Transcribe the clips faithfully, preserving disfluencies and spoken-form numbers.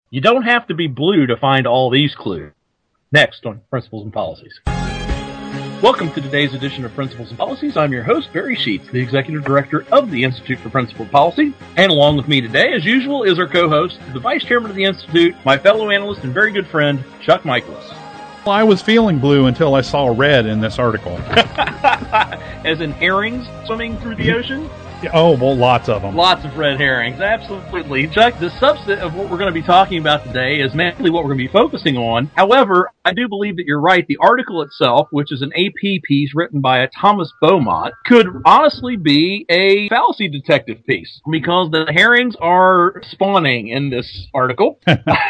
You don't have to be blue to find all these clues. Next on Principles and Policies. Welcome to today's edition of Principles and Policies. I'm your host, Barry Sheets, the Executive Director of the Institute for Principled Policy. And along with me today, as usual, is our co-host, the Vice Chairman of the Institute, my fellow analyst and very good friend, Chuck Michaelis. Well, I was feeling blue until I saw red in this article. As in herrings swimming through the ocean? Oh, well, lots of them. Lots of red herrings, absolutely. Chuck, the substance of what we're going to be talking about today is mainly what we're going to be focusing on. However, I do believe that you're right. The article itself, which is an A P piece written by a Thomas Beaumont, could honestly be a fallacy detective piece because the herrings are spawning in this article,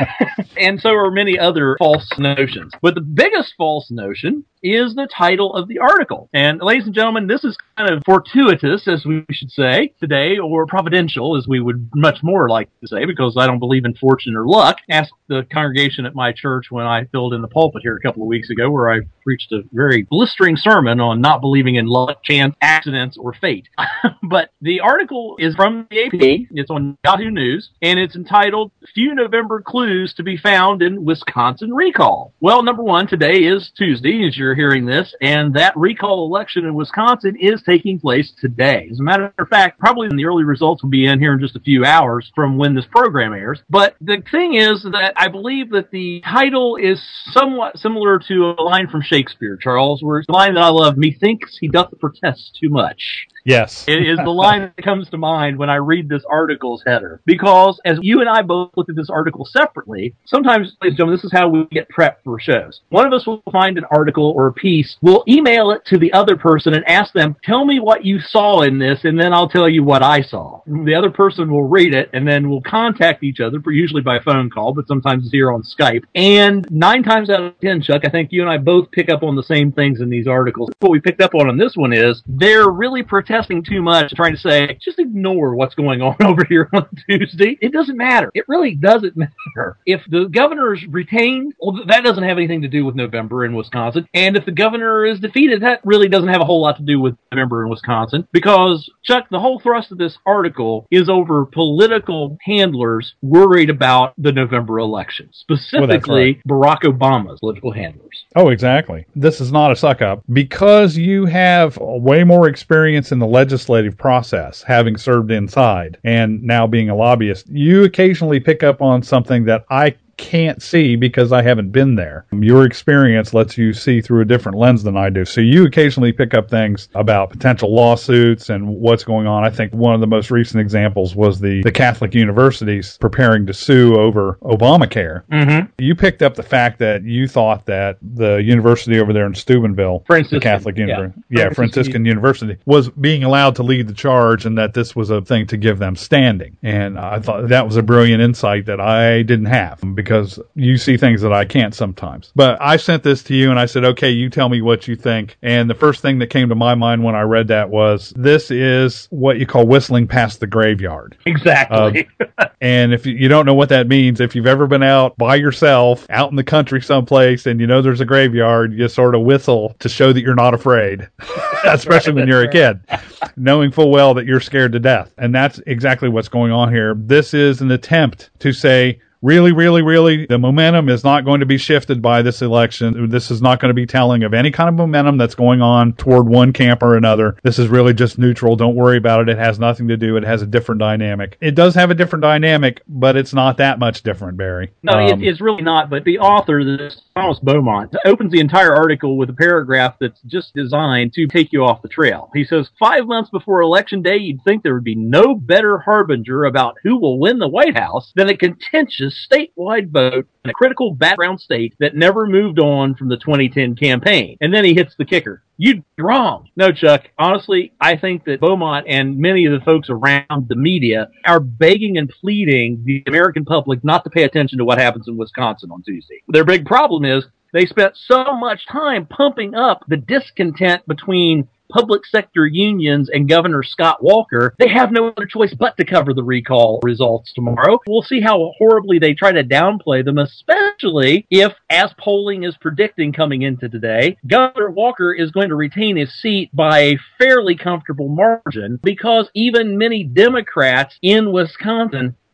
and so are many other false notions. But the biggest false notion is the title of the article. And ladies and gentlemen, this is kind of fortuitous, as we should say today, or providential, as we would much more like to say, because I don't believe in fortune or luck. Ask the congregation at my church when I filled in the pulpit here a couple of weeks ago, where I preached a very blistering sermon on not believing in luck, chance, accidents, or fate. But the article is from the A P. It's on Yahoo News, and it's entitled, Few November Clues to be Found in Wisconsin Recall. Well, number one, today is Tuesday, as you're hearing this, and that recall election in Wisconsin is taking place today. As a matter of fact, probably the early results will be in here in just a few hours from when this program airs. But the thing is that I believe that the title is somewhat similar to a line from Shakespeare, Charles, where it's the line that I love, methinks he doth protest too much. Yes. It is the line that comes to mind when I read this article's header. Because as you and I both looked at this article separately, sometimes, ladies and gentlemen, this is how we get prepped for shows. One of us will find an article or a piece, we'll email it to the other person and ask them, tell me what you saw in this, and then I'll tell you what I saw. The other person will read it, and then we'll contact each other, usually by phone call, but sometimes it's here on Skype. And nine times out of ten, Chuck, I think you and I both pick up on the same things in these articles. What we picked up on on this one is they're really protesting too much, trying to say, just ignore what's going on over here on Tuesday. It doesn't matter. It really doesn't matter. If the governor is retained, well, that doesn't have anything to do with November in Wisconsin. And if the governor is defeated, that really doesn't have a whole lot to do with November in Wisconsin. Because, Chuck, the whole thrust of this article is over political handlers worried about the November election. Specifically, well, right. Barack Obama's political handlers. Oh, exactly. This is not a suck-up. Because you have way more experience in the legislative process, having served inside and now being a lobbyist, you occasionally pick up on something that I can't see because I haven't been there. Your experience lets you see through a different lens than I do. So you occasionally pick up things about potential lawsuits and what's going on. I think one of the most recent examples was the, the Catholic universities preparing to sue over Obamacare. Mm-hmm. You picked up the fact that you thought that the university over there in Steubenville, Franciscan, the Catholic university, yeah, yeah Franciscan University, was being allowed to lead the charge and that this was a thing to give them standing. And I thought that was a brilliant insight that I didn't have, because because you see things that I can't sometimes. But I sent this to you and I said, okay, you tell me what you think. And the first thing that came to my mind when I read that was, this is what you call whistling past the graveyard. Exactly. Uh, and if you don't know what that means, if you've ever been out by yourself, out in the country someplace, and you know there's a graveyard, you sort of whistle to show that you're not afraid, especially when you're a kid, knowing full well that you're scared to death. And that's exactly what's going on here. This is an attempt to say, Really, really, really, the momentum is not going to be shifted by this election. This is not going to be telling of any kind of momentum that's going on toward one camp or another. This is really just neutral. Don't worry about it. It has nothing to do. It has a different dynamic. It does have a different dynamic, but it's not that much different, Barry. No, um, it, it's really not. But the author, this Thomas Beaumont, opens the entire article with a paragraph that's just designed to take you off the trail. He says, five months before Election Day, you'd think there would be no better harbinger about who will win the White House than a contentious statewide vote in a critical background state that never moved on from the twenty ten campaign. And then he hits the kicker. You'd be wrong. No, Chuck. Honestly, I think that Beaumont and many of the folks around the media are begging and pleading the American public not to pay attention to what happens in Wisconsin on Tuesday. Their big problem is they spent so much time pumping up the discontent between public sector unions and Governor Scott Walker. They have no other choice but to cover the recall results tomorrow. We'll see how horribly they try to downplay them, especially if, as polling is predicting coming into today, Governor Walker is going to retain his seat by a fairly comfortable margin, because even many Democrats in Wisconsin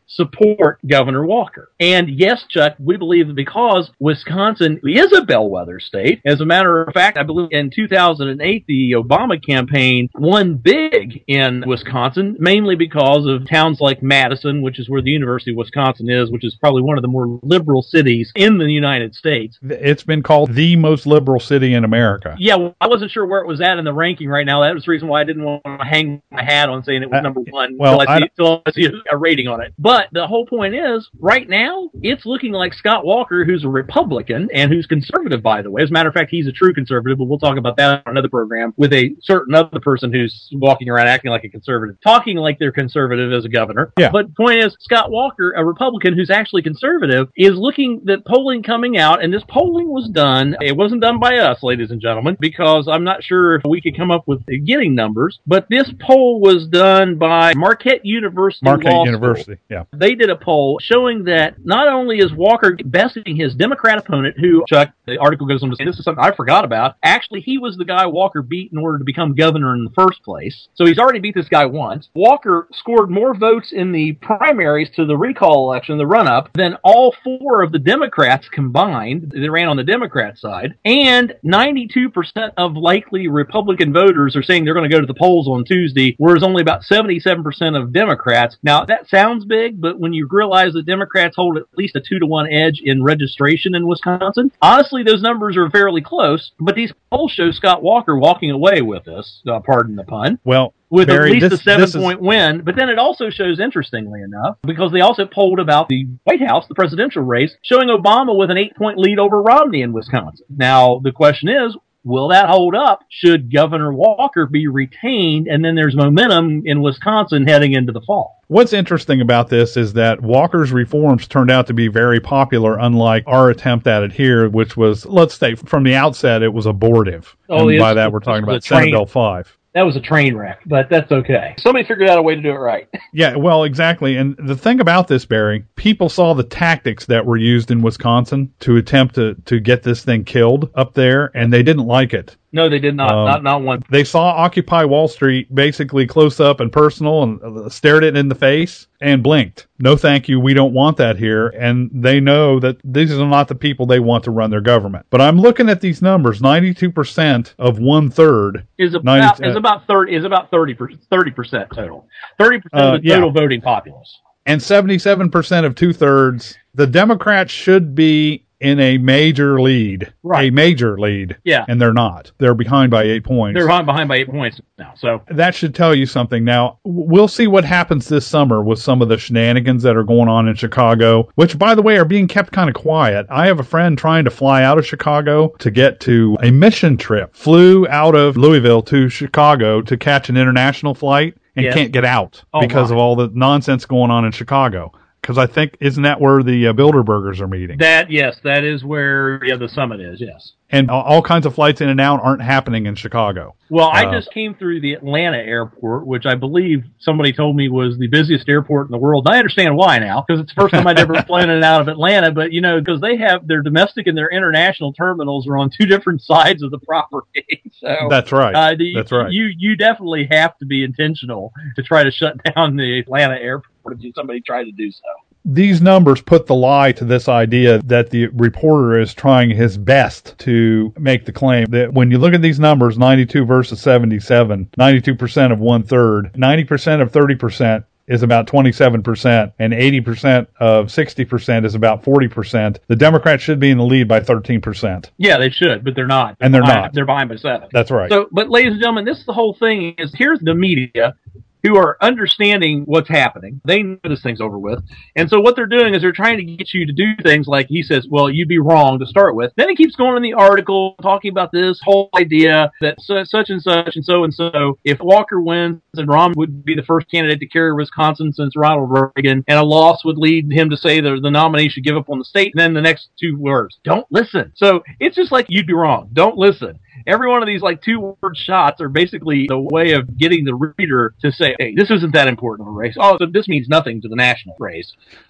support Governor Walker. And yes, Chuck, we believe that because Wisconsin is a bellwether state. As a matter of fact, I believe in two thousand eight, the Obama campaign won big in Wisconsin, mainly because of towns like Madison, which is where the University of Wisconsin is, which is probably one of the more liberal cities in the United States. It's been called the most liberal city in America. Yeah, well, I wasn't sure where it was at in the ranking right now. That was the reason why I didn't want to hang my hat on saying it was uh, number one well, until I, see, until I see a rating on it. But the whole point is, right now, it's looking like Scott Walker, who's a Republican and who's conservative, by the way. As a matter of fact, he's a true conservative, but we'll talk about that on another program with a certain other person who's walking around acting like a conservative, talking like they're conservative as a governor. Yeah. But the point is, Scott Walker, a Republican who's actually conservative, is looking at polling coming out, and this polling was done. It wasn't done by us, ladies and gentlemen, because I'm not sure if we could come up with getting numbers, but this poll was done by Marquette University Marquette Law University, School. yeah. They did a poll showing that not only is Walker besting his Democrat opponent, who, Chuck, the article goes on to say, this is something I forgot about, actually he was the guy Walker beat in order to become governor in the first place. So he's already beat this guy once. Walker scored more votes in the primaries to the recall election, the run-up, than all four of the Democrats combined. They ran on the Democrat side. And ninety-two percent of likely Republican voters are saying they're going to go to the polls on Tuesday, whereas only about seventy-seven percent of Democrats. Now, that sounds big, but when you realize that Democrats hold at least a two to one edge in registration in Wisconsin, honestly, those numbers are fairly close. But these polls show Scott Walker walking away with this, uh, pardon the pun. Well, with Barry, at least this, a seven-point is... win. But then it also shows, interestingly enough, because they also polled about the White House, the presidential race, showing Obama with an eight-point lead over Romney in Wisconsin. Now, the question is, will that hold up? Should Governor Walker be retained? And then there's momentum in Wisconsin heading into the fall. What's interesting about this is that Walker's reforms turned out to be very popular, unlike our attempt at it here, which was, let's say, from the outset, it was abortive. Oh, and by that, we're talking about Senate Bill five. That was a train wreck, but that's okay. Somebody figured out a way to do it right. Yeah, well, exactly. And the thing about this, Barry, people saw the tactics that were used in Wisconsin to attempt to, to get this thing killed up there, and they didn't like it. No, they did not. Um, not not one. They saw Occupy Wall Street basically close up and personal and stared it in the face and blinked. No, thank you. We don't want that here. And they know that these are not the people they want to run their government. But I'm looking at these numbers. ninety-two percent of one third is about is about thirty is about thirty percent total. Thirty percent uh, of the total yeah. voting populace. And seventy-seven percent of two thirds. The Democrats should be in a major lead, right. a major lead, yeah, and they're not. They're behind by eight points. They're behind, behind by eight points now. So that should tell you something. Now we'll see what happens this summer with some of the shenanigans that are going on in Chicago, which, by the way, are being kept kind of quiet. I have a friend trying to fly out of Chicago to get to a mission trip. Flew out of Louisville to Chicago to catch an international flight and yes. can't get out oh, because my. of all the nonsense going on in Chicago. Because I think, isn't that where the uh, Bilderbergers are meeting? That, yes, that is where yeah, the summit is, yes. And all, all kinds of flights in and out aren't happening in Chicago. Well, I uh, just came through the Atlanta airport, which I believe somebody told me was the busiest airport in the world. And I understand why now, because it's the first time I'd ever flown in and out of Atlanta. But, you know, because they have their domestic and their international terminals are on two different sides of the property. So That's right. Uh, the, That's right. You, you definitely have to be intentional to try to shut down the Atlanta airport if somebody tried to do so. These numbers put the lie to this idea that the reporter is trying his best to make the claim that when you look at these numbers, ninety-two versus seventy-seven, ninety-two percent of one third, ninety percent of thirty percent is about twenty-seven percent, and eighty percent of sixty percent is about forty percent. The Democrats should be in the lead by thirteen percent. Yeah, they should, but they're not. They're and they're behind, not. They're behind by seven. That's right. So, but ladies and gentlemen, this is the whole thing is here's the media who are understanding what's happening. They know this thing's over with. And so what they're doing is they're trying to get you to do things like he says, well, you'd be wrong to start with. Then he keeps going in the article talking about this whole idea that such and such and so and so, if Walker wins, then Romney would be the first candidate to carry Wisconsin since Ronald Reagan, and a loss would lead him to say that the nominee should give up on the state. And then the next two words, don't listen. So it's just like you'd be wrong. Don't listen. Every one of these like two-word shots are basically the way of getting the reader to say, hey, this isn't that important of a race. Oh, so this means nothing to the national race.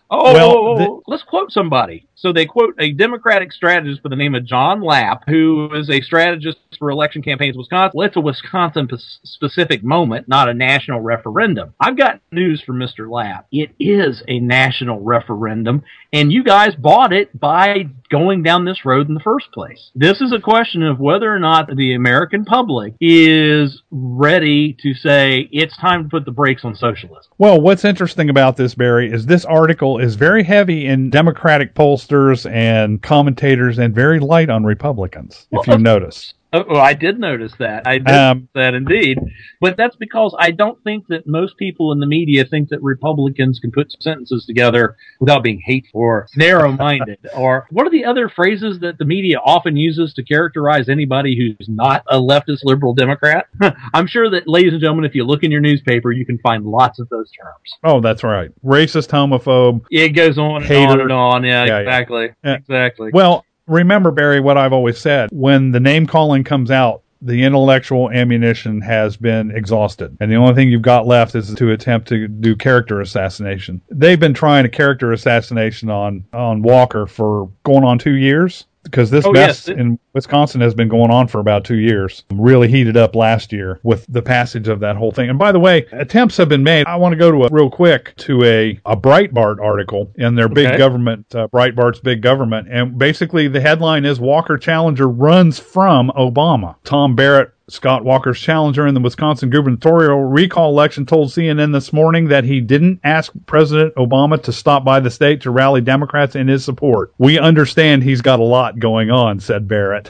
Oh, Well, oh, oh, the- oh, let's quote somebody. So they quote a Democratic strategist by the name of John Lapp, who is a strategist for election campaigns in Wisconsin. Well, it's a Wisconsin-specific moment, not a national referendum. I've got news for Mister Lapp. It is a national referendum, and you guys bought it by going down this road in the first place. This is a question of whether or not the American public is ready to say it's time to put the brakes on socialism. Well, what's interesting about this, Barry, is this article is very heavy in Democratic pollsters and commentators and very light on Republicans, if Well, you notice. Oh, well, I did notice that. I did Um, notice that indeed. But that's because I don't think that most people in the media think that Republicans can put sentences together without being hateful or narrow-minded. Or what are the other phrases that the media often uses to characterize anybody who's not a leftist liberal Democrat? I'm sure that, ladies and gentlemen, if you look in your newspaper, you can find lots of those terms. Oh, that's right. Racist, homophobe. It goes on and Hater. on and on. Yeah, Yeah, yeah. exactly. Yeah. Exactly. Well, remember, Barry, what I've always said. When the name calling comes out, the intellectual ammunition has been exhausted. And the only thing you've got left is to attempt to do character assassination. They've been trying a character assassination on, on Walker for going on two years. Because this Oh, mess yes. in Wisconsin has been going on for about two years. Really heated up last year with the passage of that whole thing. And by the way, attempts have been made. I want to go to a real quick to a, a Breitbart article in their big Okay. government, uh, Breitbart's big government. And basically the headline is Walker challenger runs from Obama. Tom Barrett, Scott Walker's challenger in the Wisconsin gubernatorial recall election, told C N N this morning that he didn't ask President Obama to stop by the state to rally Democrats in his support. We understand he's got a lot going on, said Barrett.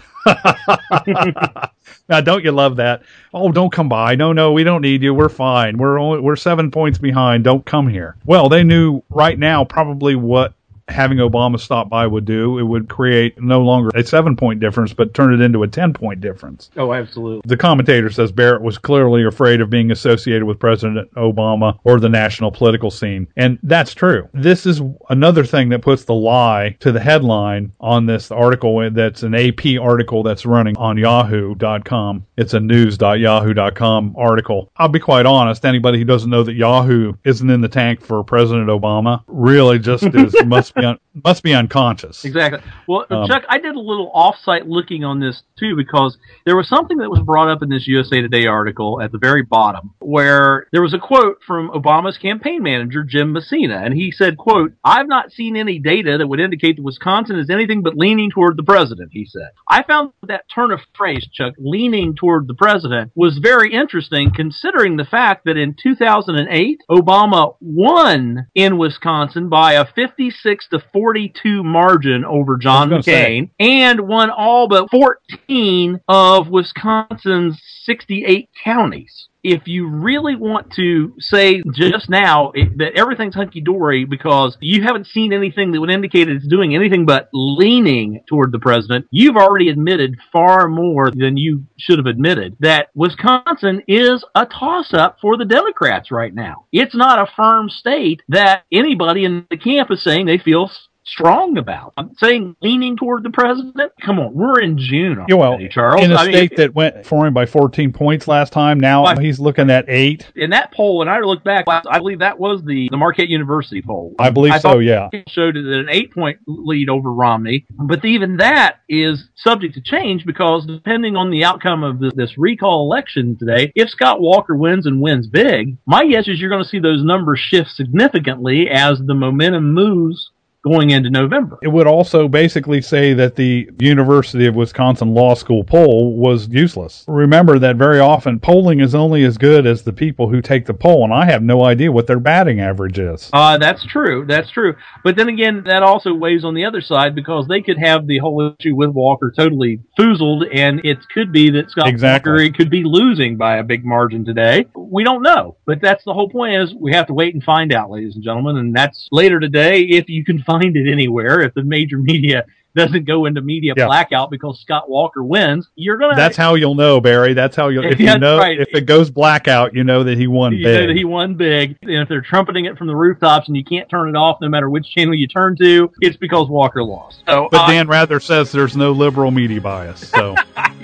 Now, don't you love that? Oh, don't come by. No, no, we don't need you. We're fine. We're only, we're seven points behind. Don't come here. Well, they knew right now probably what having Obama stop by would do. It would create no longer a seven-point difference, but turn it into a ten-point difference. Oh, absolutely. The commentator says Barrett was clearly afraid of being associated with President Obama or the national political scene. And that's true. This is another thing that puts the lie to the headline on this article that's an A P article that's running on yahoo dot com. It's a news dot yahoo dot com article. I'll be quite honest, anybody who doesn't know that Yahoo isn't in the tank for President Obama really just is must be un, must be unconscious. Exactly. Well, Um, Chuck, I did a little off-site looking on this, too, because there was something that was brought up in this U S A Today article at the very bottom, where there was a quote from Obama's campaign manager, Jim Messina, and he said, quote, "I've not seen any data that would indicate that Wisconsin is anything but leaning toward the president," he said. I found that turn of phrase, Chuck, leaning toward the president, was very interesting, considering the fact that in two thousand eight, Obama won in Wisconsin by a fifty-six to forty-two margin over John I was gonna McCain, and won all but fourteen of Wisconsin's sixty-eight counties. If you really want to say just now it, that everything's hunky-dory because you haven't seen anything that would indicate it's doing anything but leaning toward the president, you've already admitted far more than you should have admitted that Wisconsin is a toss-up for the Democrats right now. It's not a firm state that anybody in the camp is saying they feel strong about. I'm saying leaning toward the president? Come on, we're in June already, Yeah, well, Charles. in a I mean, state that went for him by fourteen points last time, now By- he's looking at eight. in that poll, when I look back, I believe that was the, the Marquette University poll. I believe I so, thought yeah. It showed that an eight-point lead over Romney, but even that is subject to change because depending on the outcome of this, this recall election today, if Scott Walker wins and wins big, my guess is you're going to see those numbers shift significantly as the momentum moves going into November. It would also basically say that the University of Wisconsin Law School poll was useless. Remember that very often polling is only as good as the people who take the poll, and I have no idea what their batting average is. Uh, that's true. That's true. But then again, that also weighs on the other side because they could have the whole issue with Walker totally foozled, and it could be that Scott Exactly. Walker could be losing by a big margin today. We don't know. But that's the whole point is we have to wait and find out, ladies and gentlemen, and that's later today if you can find it anywhere. If the major media doesn't go into media Yeah. blackout because Scott Walker wins, you're going to... That's how you'll know, Barry. That's how you'll, if you That's know, right. if it goes blackout, you know that he won You know big. that he won big. And if they're trumpeting it from the rooftops and you can't turn it off no matter which channel you turn to, it's because Walker lost. So, But uh, Dan Rather says there's no liberal media bias, so.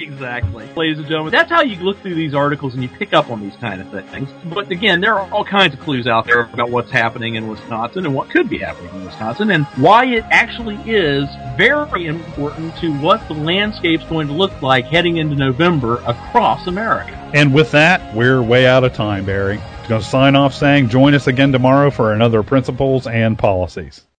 Exactly. Ladies and gentlemen, that's how you look through these articles and you pick up on these kind of things. But again, there are all kinds of clues out there about what's happening in Wisconsin and what could be happening in Wisconsin and why it actually is very important to what the landscape's going to look like heading into November across America. And with that, we're way out of time, Barry. I'm going to sign off saying join us again tomorrow for another Principles and Policies.